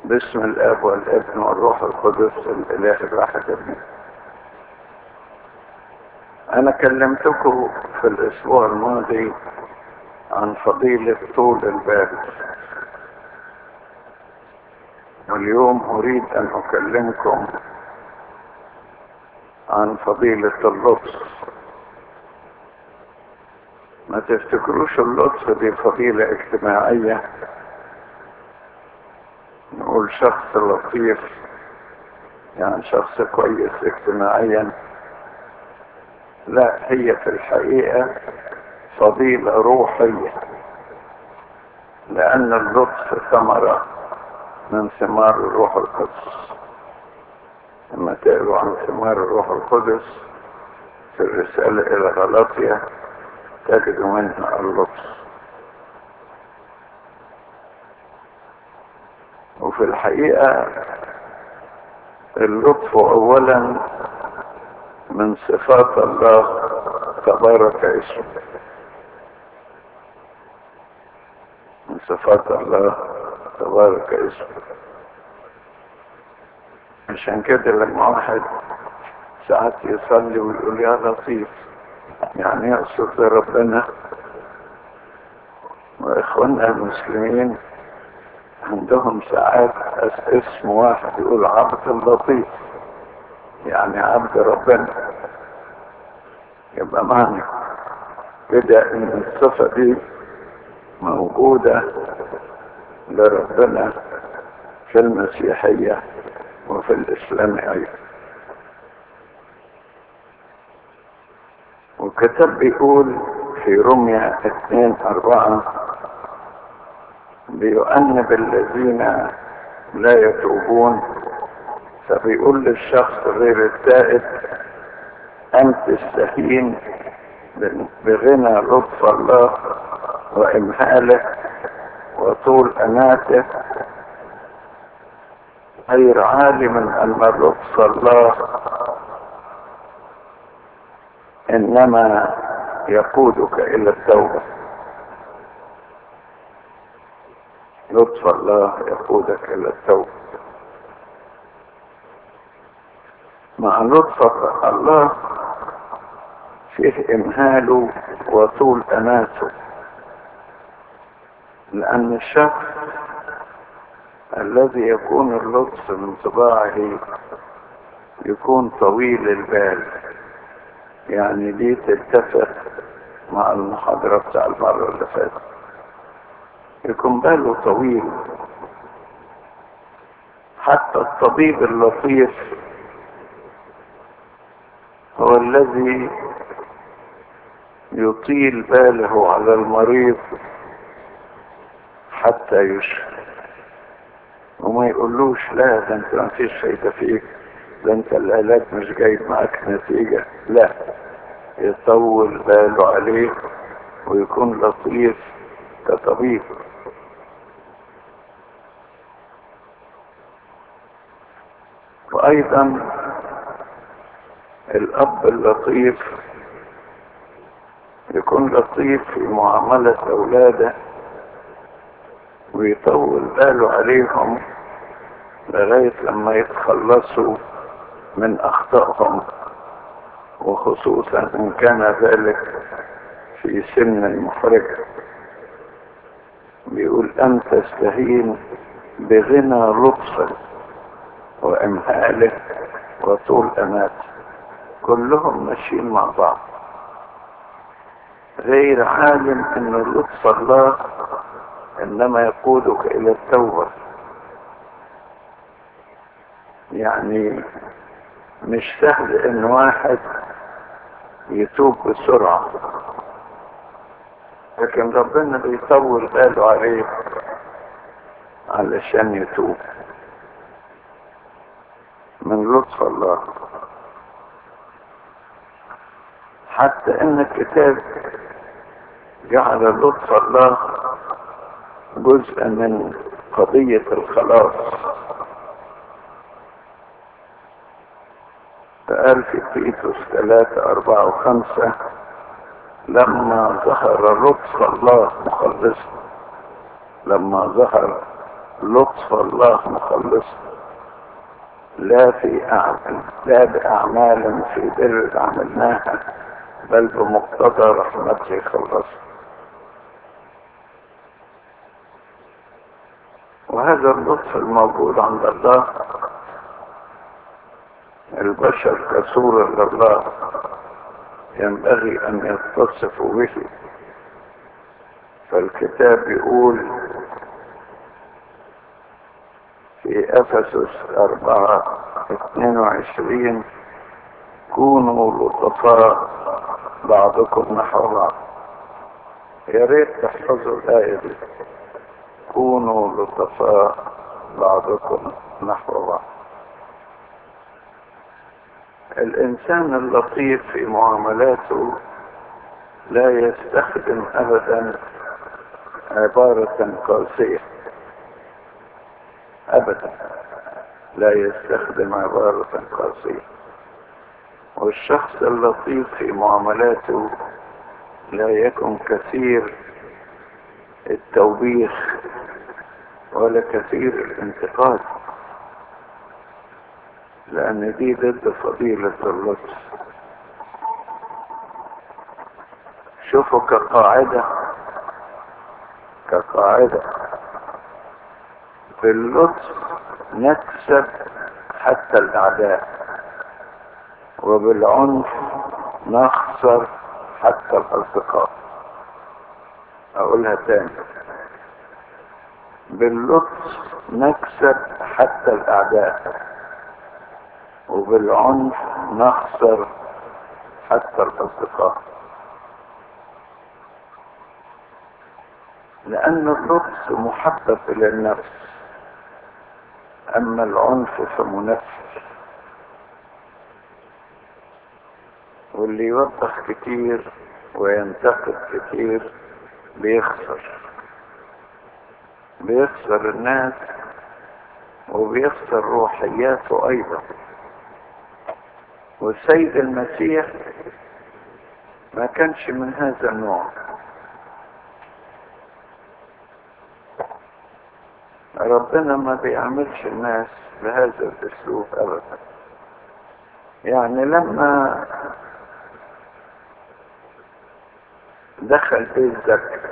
باسم الاب والابن والروح القدس الاله الواحد امين. انا كلمتكم في الاسبوع الماضي عن فضيلة طول البال، واليوم اريد ان اكلمكم عن فضيلة اللطف. ما تفتكروش اللطف دي فضيلة اجتماعية، نقول شخص لطيف يعني شخص كويس اجتماعيا. لا، هي في الحقيقة فضيلة روحية، لأن اللطف ثمرة من ثمار الروح القدس. لما تقروا عن ثمار الروح القدس في الرسالة إلى غلاطيا تجدوا منها اللطف. وفي الحقيقة اللطف أولا من صفات الله تبارك اسمه، من صفات الله تبارك اسمه. عشان كده لما واحد ساعات يصلي ويقول يا لطيف، يعني يقصد ربنا. واخواننا المسلمين عندهم ساعات اسم واحد يقول عبد اللطيف، يعني عبد ربنا. يبقى معنى كده ان الصفة دي موجودة لربنا في المسيحية وفي الإسلام أيضا. وكتب بيقول في رمية 2:4 بيؤنب الذين لا يتوبون، فبيقول للشخص غير التائب أن تستهين بغنى لطف الله وإمهاله وطول أناته، غير عالم أن لطف الله إنما يقودك إلى التوبة. لطف الله يقودك إلى التوبة. مع لطف الله فيه إمهاله وطول أناته، لأن الشخص الذي يكون اللطف من طباعه يكون طويل البال، يعني دي تتفق مع المحاضرة بتاع المرة اللي فاتت. يكون باله طويل. حتى الطبيب اللطيف هو الذي يطيل باله على المريض حتى يشفى، وما يقولوش لا ده انت ما فيش فايدة فيك، ده انت العلاج مش جايب معاك نتيجة. لا، يطول باله عليه ويكون لطيف كطبيب. وايضا الاب اللطيف يكون لطيف في معاملة اولاده ويطول باله عليهم لغاية لما يتخلصوا من اخطائهم، وخصوصا ان كان ذلك في سن محرجة. بيقول أن تستهين بغنى لطفه وإمهاله وطول أناته، كلهم ماشيين مع بعض. غير عالم أن لطف الله إنما يقودك إلى التوبة، يعني مش سهل إن واحد يتوب بسرعة، لكن ربنا بيطول باله عليه علشان يتوب من لطف الله. حتى ان الكتاب جعل لطف الله جزء من قضية الخلاص، فقال في تيتوس 3:4-5 لما ظهر لطف الله مخلصنا، لما ظهر لطف الله مخلص، لا بأعمال في بر عملناها، بل بمقتضى رحمته خلص. وهذا اللطف الموجود عند الله، البشر كصورة لله ينبغي أن يتصفوا به. فالكتاب يقول في أفسس 4:22 كونوا لطفاء بعضكم نحو بعض. يا ريت تحفظوا الآية دي، كونوا لطفاء بعضكم نحو بعض. الإنسان اللطيف في معاملاته لا يستخدم أبدا عبارة قاسية، أبدا لا يستخدم عبارة قاسية. والشخص اللطيف في معاملاته لا يكن كثير التوبيخ ولا كثير الانتقاد، لأن دي ضد فضيلة اللطف. شوفوا كقاعدة باللطف نكسب حتى الأعداء، وبالعنف نخسر حتى الأصدقاء. أقولها تاني، باللطف نكسب حتى الأعداء، وبالعنف نخسر حتى الأصدقاء. لأن اللطف محبب إلى النفس، أما العنف فمنفر. واللي يوضح كتير وينتقد كتير بيخسر الناس، وبيخسر روحياته أيضا. والسيد المسيح ما كانش من هذا النوع. ربنا ما بيعملش الناس بهذا الاسلوب ابدا. يعني لما دخل بيت زكا،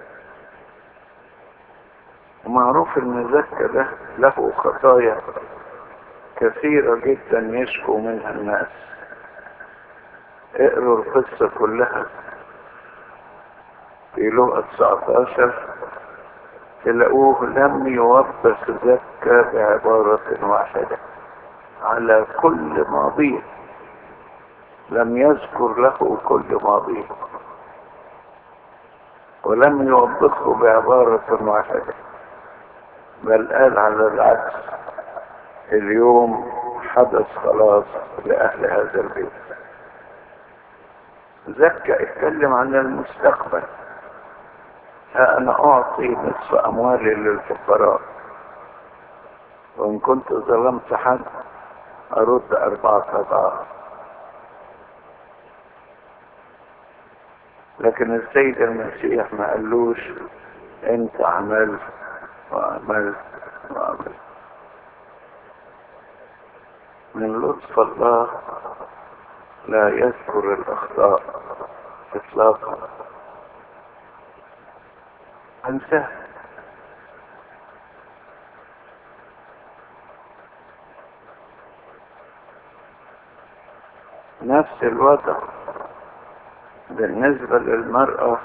ومعروف ان زكا ده له خطايا كثيرة جدا يشكو منها الناس. اقروا القصة كلها في لقا 19 تلاقوه لم يوبخ زكا بعبارة واحدة على كل ماضيه، لم يذكر له كل ماضيه، ولم يوبخه بعبارة واحدة، بل قال على العكس: اليوم حدث خلاص لأهل هذا البيت. زكا اتكلم عن المستقبل: ها أنا أعطي نصف أموالي للفقراء، وإن كنت ظلمت حد أرد 4 أضعاف. لكن السيد المسيح ما قالوش أنت عملت وعملت وعملت. من لطف الله لا يذكر الأخطاء إطلاقا، انساه. نفس الوضع بالنسبة للمرأة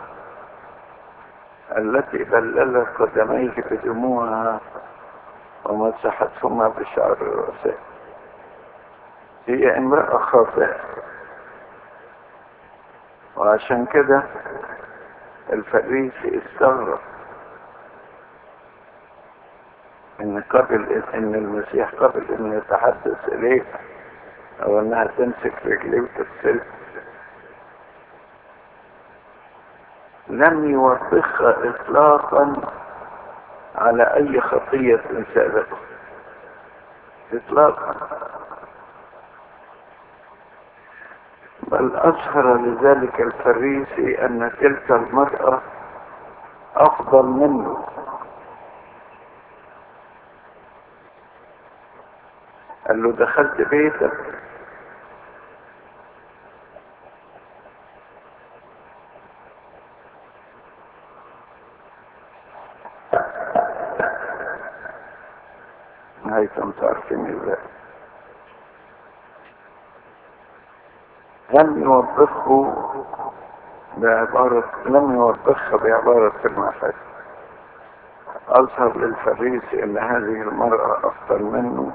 التي بللت قدميه بدموعها ومسحتهما بشعر رأسها. هي امرأة خاطئة، وعشان كده الفريسي استغرب ان المسيح قبل ان يتحدث اليه، او انها تمسك رجليه وتغسله. لم يوبخها اطلاقا على اي خطية سابقة اطلاقا، بل اظهر لذلك الفريسي ان تلك المرأة افضل منه، قال له دخلت بيتك؟ هيثم تعرفين ازاي؟ لم يوبخها بعبارة المعفاة. أظهر للفريسي أن هذه المرأة أفضل منه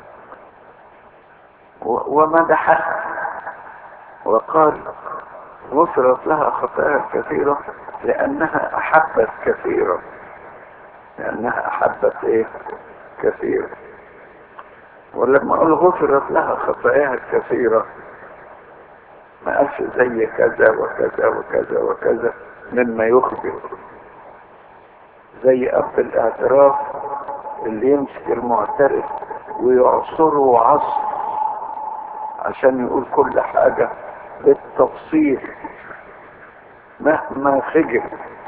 ومدحها وقال غفرت لها خطايا كثيرة لأنها أحبت كثيرا. لأنها أحبت إيه؟ كثيرا. ولما أقول غفرت لها خطاياها كثيرة ما قالش زي كذا وكذا وكذا وكذا مما يخبر، زي أب الاعتراف اللي يمسك المعترف ويعصره عصر عشان يقول كل حاجة بالتفصيل مهما خجل.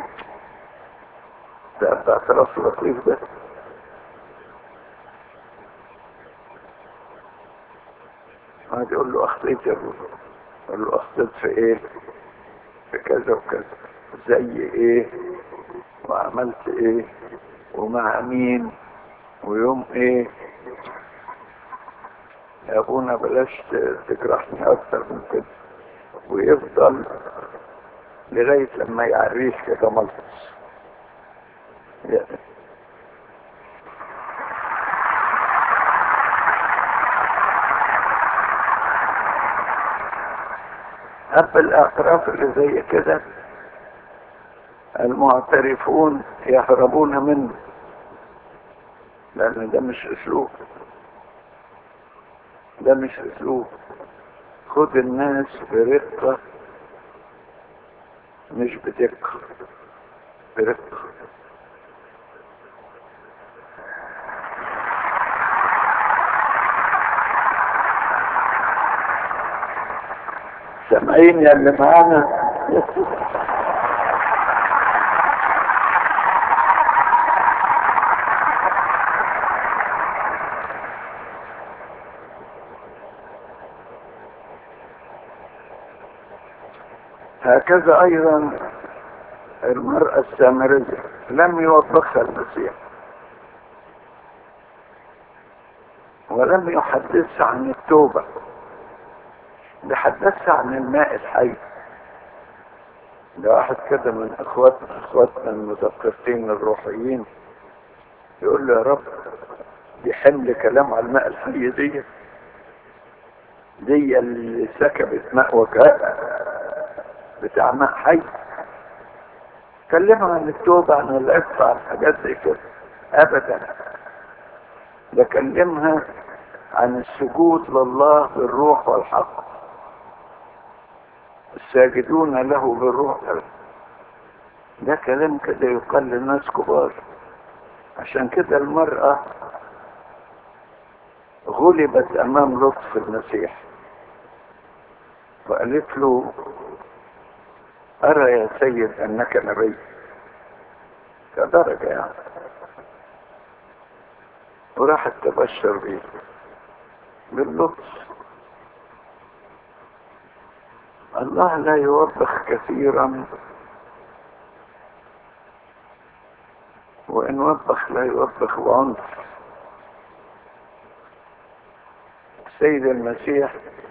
ده اعتراف لطيف ده. قاعد يقول له أخطيت يا ابو، يقول له أخطيت في إيه؟ في كذا وكذا، زي إيه وعملت إيه ومع مين ويوم إيه. يا ابونا بلاش تجرحني اكتر من كده. ويفضل لغاية لما يعريش كده ملحظ يعني. أب الاعتراف اللي زي كده المعترفون يهربون منه، لأن ده مش أسلوب. ده مش أسلوب. خد الناس برقة مش بدقة، برقة. سامعين يا اللي معانا؟ هكذا أيضا المرأة السامرية لم يوبخها المسيح ولم يحدثها عن التوبة، ده حدثها عن الماء الحي. ده واحد كده من اخواتنا المثقفين الروحيين يقول له يا رب دي حمل كلام على الماء الحي دي اللي سكبت ماء وجهها بتاع ماء حي. كلمها عن التوبة، عن العفة، عن حاجات زي كده؟ ابدا. ده كلمها عن السجود لله بالروح والحق، الساجدون له بالروح. ده كلام كده يقال للناس كبار. عشان كده المرأة غلبت امام لطف المسيح وقالت له ارى يا سيد انك نبي، كدرجة يعني. وراحت تبشر بيه باللطف. الله لا يوبخ كثيرا، وإن وبخ لا يوبخ بعنف. السيد المسيح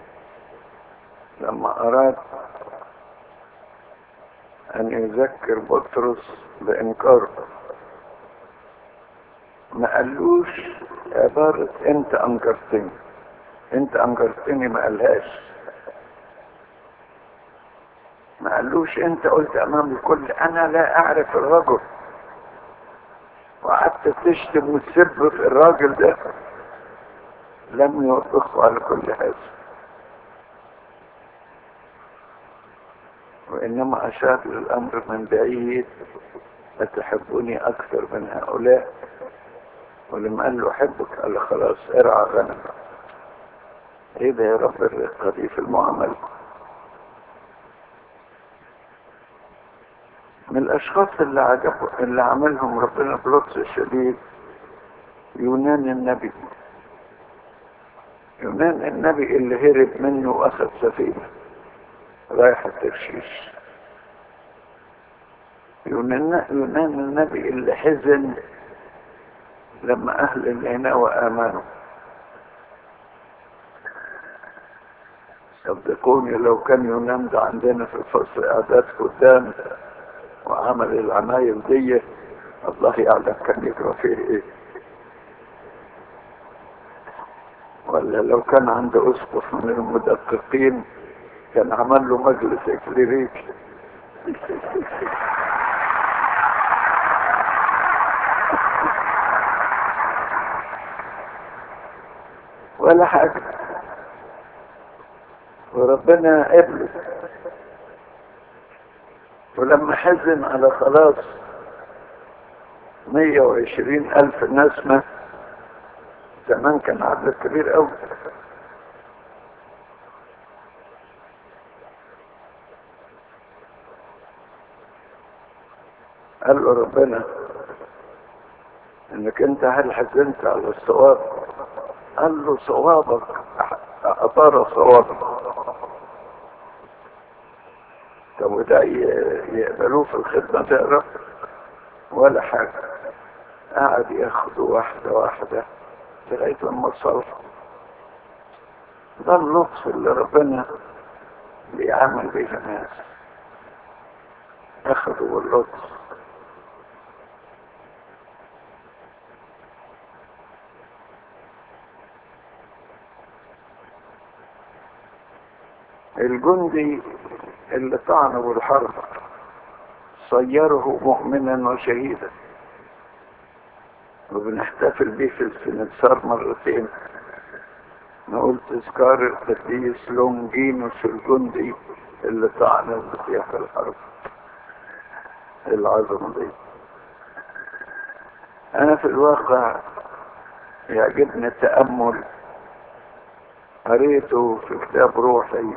لما أراد أن يذكر بطرس بإنكاره ما قالوش عبارة أنت أنكرتني، أنت أنكرتني، ما قالهاش. ما قالوش أنت قلت أمام الكل أنا لا أعرف الرجل، وقعدت تشتم وتسب في الراجل ده. لم يوبخه على كل هذا، وإنما أشار للأمر من بعيد: أتحبني أكثر من هؤلاء؟ ولما قال له أحبك قال له خلاص ارعى غنم. إيه ده يا رب الرقة دي في المعاملة؟ من الأشخاص اللي عملهم ربنا بلطف شديد يونان النبي. يونان النبي اللي هرب منه واخذ سفينة رايح ترشيش. يونان النبي اللي حزن لما اهل نينوى امنوا. صدقوني لو كان يونان ده عندنا في الفصل اعداد قدام وعمل العمايل دي، الله يعلم كان يجرى فيه ايه. ولا لو كان عنده اسقف من المدققين كان عمل له مجلس اكليريكي. ولا حاجة، وربنا قبله. ولما حزن على خلاص 120,000 نسمة، زمان كان عدد كبير قوي، قال له ربنا انك انت هل حزنت على الصواب؟ قال له صوابك اطار صوابك. طب وده يقبلوه في الخدمة تقرا ولا حاجة؟ قعد ياخدوا واحدة واحدة لغاية لما صرفوا. ده اللطف اللي ربنا بيعمل بيه الناس، اخذوا باللطف. الجندي اللي طعنه بالحرب صيره مؤمنا وشهيدا، وبنحتفل بيه في السنتسار مرتين. نقول تذكار القديس لونجينوس الجندي اللي طعن المسيح في الحرب العظمة دي. انا في الواقع يعجبني التأمل، قريته في كتاب روحي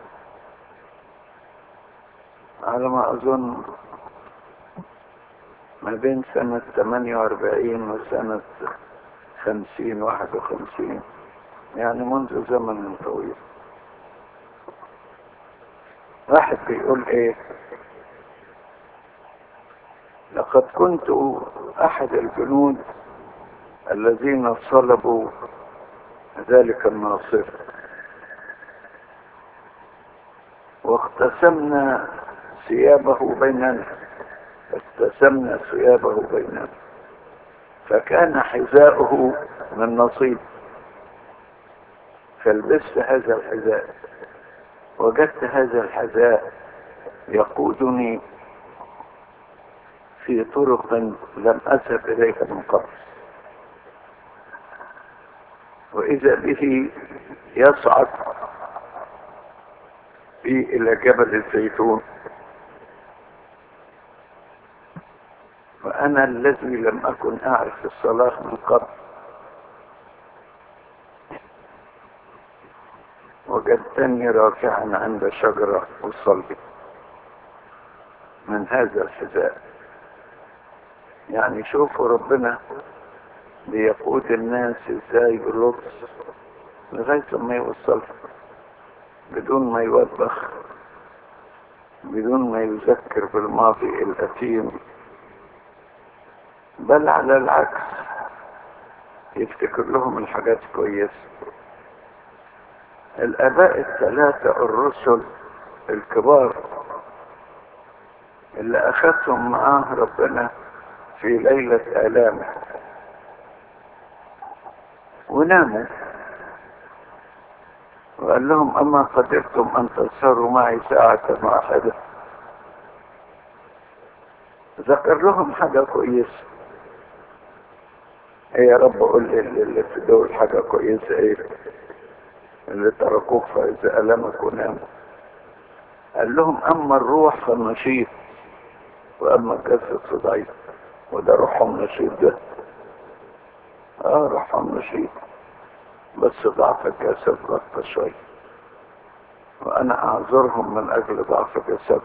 على ما اظن ما بين سنة 48 وسنة 51، يعني منذ زمن طويل. واحد بيقول ايه: لقد كنت احد الجنود الذين صلبوا ذلك الناصر، واقتسمنا ثيابه بيننا، فكان حذاؤه من نصيب، فلبست هذا الحذاء، وجدت هذا الحذاء يقودني في طرق لم أذهب إليها من قبل، وإذا به يصعد بي إلى جبل الزيتون، وأنا الذي لم أكن أعرف الصلاة من قبل وجدتني راكعا عند شجرة أصلي من هذا الحذاء. يعني شوفوا ربنا بيقود الناس ازاي بلطف لغاية ما يوصل، بدون ما يوبخ، بدون ما يذكر بالماضي الأثيم، بل على العكس يفتكر لهم الحاجات كويسة. الآباء الثلاثة الرسل الكبار اللي أخذهم معاه ربنا في ليلة آلامه وناموا، وقال لهم: أما قدرتم أن تسهروا معي ساعة واحدة؟ ذكر لهم حاجة كويسة. ايه يا رب قول لي اللي في دول حاجة كويسة ايه؟ اللي تركوك فإذا ألمك وناموا. قال لهم: أما الروح فالنشيط، وأما الجسد فضعيف. وده روحهم نشيط ده، روحهم نشيط، بس ضعف الجسد ضعف شوية، وأنا أعذرهم من أجل ضعف الجسد،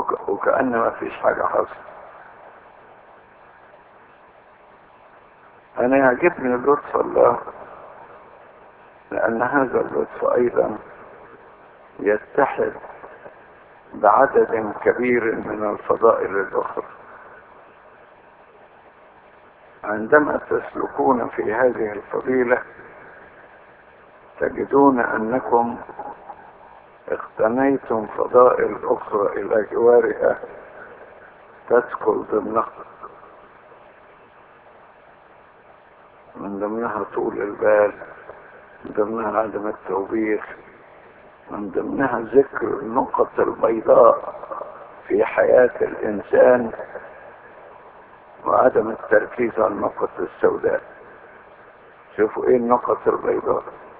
وكأن ما فيش حاجة حصلت. أنا يعجبني لطف الله، لأن هذا اللطف أيضا يتحد بعدد كبير من الفضائل الأخرى. عندما تسلكون في هذه الفضيلة تجدون أنكم اقتنيتم فضائل أخرى إلى جوارها تدخل ضمنها، من ضمنها طول البال، من ضمنها عدم التوبيخ، من ضمنها ذكر النقط البيضاء في حياة الإنسان وعدم التركيز على النقط السوداء. شوفوا ايه النقط البيضاء،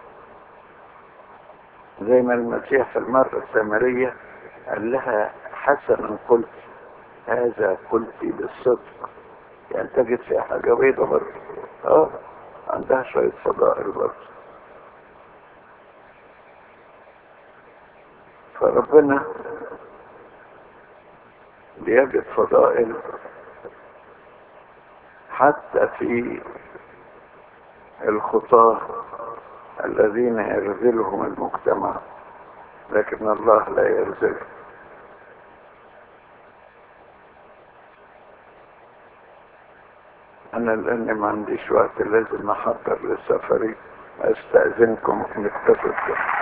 زي ما المسيح في المرة السامرية قال لها حسنا قلت، هذا قلت بالصدق، يعني تجد فيها حاجة بيضة برضه، عندها شوية فضائل برضه. فربنا بيجد فضائل حتى في الخطاة الذين يرذلهم المجتمع، لكن الله لا يرذل. أنا لأني ما عنديش وقت لازم أحضر لسفري، أستأذنكم نتفق.